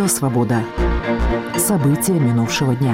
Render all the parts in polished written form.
Радио «Свобода». События минувшего дня.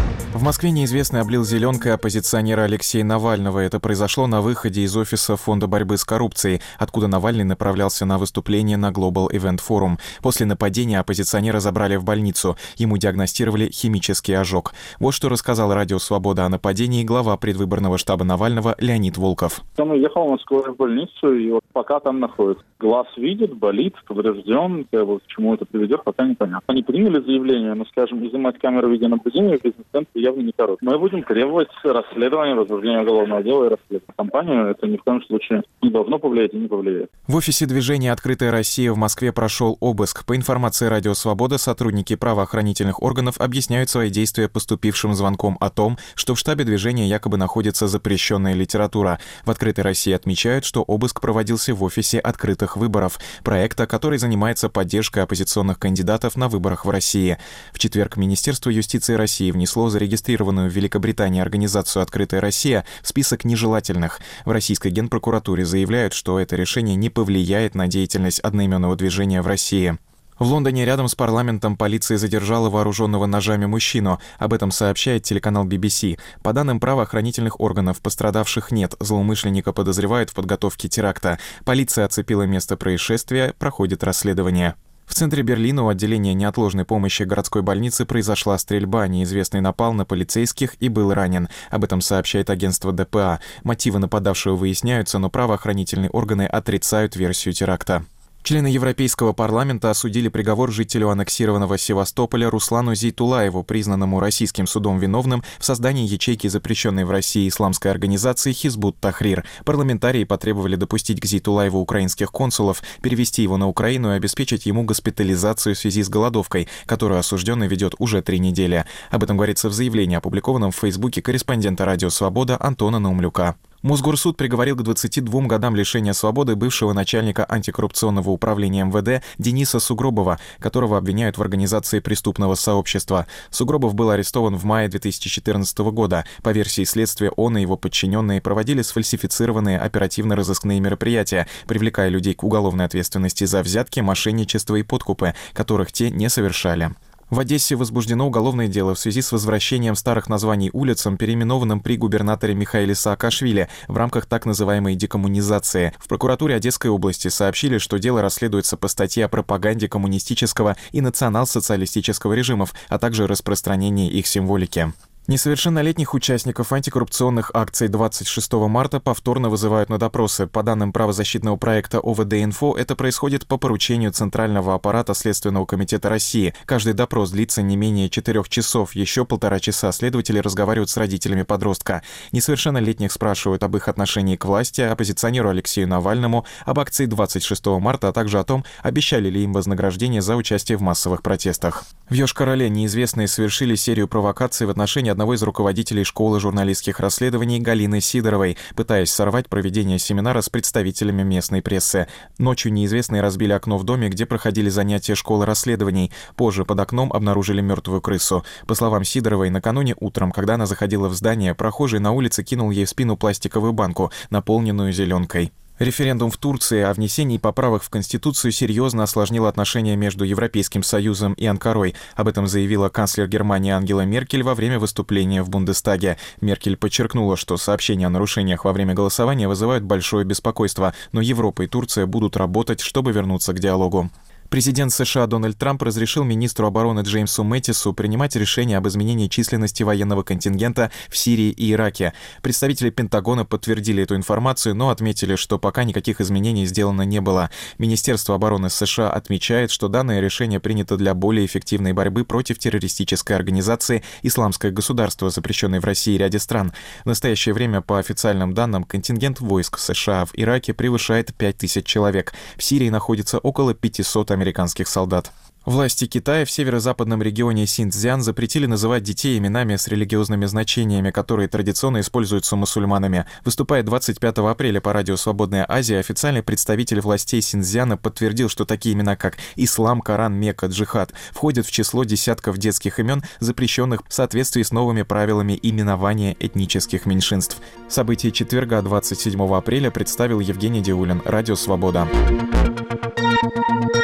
В Москве неизвестный облил зеленкой оппозиционера Алексея Навального. Это произошло на выходе из офиса Фонда борьбы с коррупцией, откуда Навальный направлялся на выступление на Global Event Forum. После нападения оппозиционера забрали в больницу. Ему диагностировали химический ожог. Вот что рассказал Радио «Свобода» о нападении глава предвыборного штаба Навального Леонид Волков. Он уехал в Москву в больницу, и вот пока там находится. Глаз видит, болит, поврежден. К чему это приведет, пока непонятно. Они приняли заявление, но, скажем, изымать камеру видеонаблюдения в бизнес-центре явно не корректно. Мы будем требовать расследования, возбуждения уголовного дела и расследования. Компанию это ни в коем случае не должно повлиять и не повлияет. В офисе движения «Открытая Россия» в Москве прошел обыск. По информации Радио «Свобода», сотрудники правоохранительных органов объясняют свои действия поступившим звонком о том, что в штабе движения якобы находится запрещенная литература. В «Открытой России» отмечают, что обыск проводился в офисе «Открытых выборов», проекта, который занимается поддержкой оппозиционных кандидатов на выборах в России. В четверг Министерство юстиции России внесло зарегистрированную в Великобритании организацию «Открытая Россия» в список нежелательных. В российской генпрокуратуре заявляют, что это решение не повлияет на деятельность одноименного движения в России. В Лондоне рядом с парламентом полиция задержала вооруженного ножами мужчину. Об этом сообщает телеканал BBC. По данным правоохранительных органов, пострадавших нет. Злоумышленника подозревают в подготовке теракта. Полиция оцепила место происшествия, проходит расследование. В центре Берлина у отделения неотложной помощи городской больницы произошла стрельба. Неизвестный напал на полицейских и был ранен. Об этом сообщает агентство ДПА. Мотивы нападавшего выясняются, но правоохранительные органы отрицают версию теракта. Члены Европейского парламента осудили приговор жителю аннексированного Севастополя Руслану Зейтулаеву, признанному российским судом виновным в создании ячейки запрещенной в России исламской организации Хизбут Тахрир. Парламентарии потребовали допустить к Зейтулаеву украинских консулов, перевести его на Украину и обеспечить ему госпитализацию в связи с голодовкой, которую осужденный ведет уже 3 недели. Об этом говорится в заявлении, опубликованном в Фейсбуке корреспондента «Радио Свобода» Антона Наумлюка. Мосгорсуд приговорил к 22 годам лишения свободы бывшего начальника антикоррупционного управления МВД Дениса Сугробова, которого обвиняют в организации преступного сообщества. Сугробов был арестован в мае 2014 года. По версии следствия, он и его подчиненные проводили сфальсифицированные оперативно-розыскные мероприятия, привлекая людей к уголовной ответственности за взятки, мошенничество и подкупы, которых те не совершали. В Одессе возбуждено уголовное дело в связи с возвращением старых названий улицам, переименованным при губернаторе Михаиле Саакашвили в рамках так называемой декоммунизации. В прокуратуре Одесской области сообщили, что дело расследуется по статье о пропаганде коммунистического и национал-социалистического режимов, а также распространении их символики. Несовершеннолетних участников антикоррупционных акций 26 марта повторно вызывают на допросы. По данным правозащитного проекта ОВД-Инфо, это происходит по поручению Центрального аппарата Следственного комитета России. Каждый допрос длится не менее 4 часов. Еще 1,5 часа следователи разговаривают с родителями подростка. Несовершеннолетних спрашивают об их отношении к власти, оппозиционеру Алексею Навальному, об акции 26 марта, а также о том, обещали ли им вознаграждение за участие в массовых протестах. В Йошкар-Оле неизвестные совершили серию провокаций в отношении одного из руководителей школы журналистских расследований Галины Сидоровой, пытаясь сорвать проведение семинара с представителями местной прессы. Ночью неизвестные разбили окно в доме, где проходили занятия школы расследований. Позже под окном обнаружили мертвую крысу. По словам Сидоровой, накануне утром, когда она заходила в здание, прохожий на улице кинул ей в спину пластиковую банку, наполненную зеленкой. Референдум в Турции о внесении поправок в Конституцию серьезно осложнил отношения между Европейским Союзом и Анкарой. Об этом заявила канцлер Германии Ангела Меркель во время выступления в Бундестаге. Меркель подчеркнула, что сообщения о нарушениях во время голосования вызывают большое беспокойство, но Европа и Турция будут работать, чтобы вернуться к диалогу. Президент США Дональд Трамп разрешил министру обороны Джеймсу Мэттису принимать решение об изменении численности военного контингента в Сирии и Ираке. Представители Пентагона подтвердили эту информацию, но отметили, что пока никаких изменений сделано не было. Министерство обороны США отмечает, что данное решение принято для более эффективной борьбы против террористической организации «Исламское государство», запрещенной в России и ряде стран. В настоящее время, по официальным данным, контингент войск США в Ираке превышает 5000 человек. В Сирии находится около 500 американских солдат. Власти Китая в северо-западном регионе Синьцзян запретили называть детей именами с религиозными значениями, которые традиционно используются мусульманами. Выступая 25 апреля по радио «Свободная Азия», официальный представитель властей Синьцзяна подтвердил, что такие имена, как Ислам, Коран, Мекка, Джихад, входят в число десятков детских имен, запрещенных в соответствии с новыми правилами именования этнических меньшинств. События четверга 27 апреля представил Евгений Диулин, Радио «Свобода».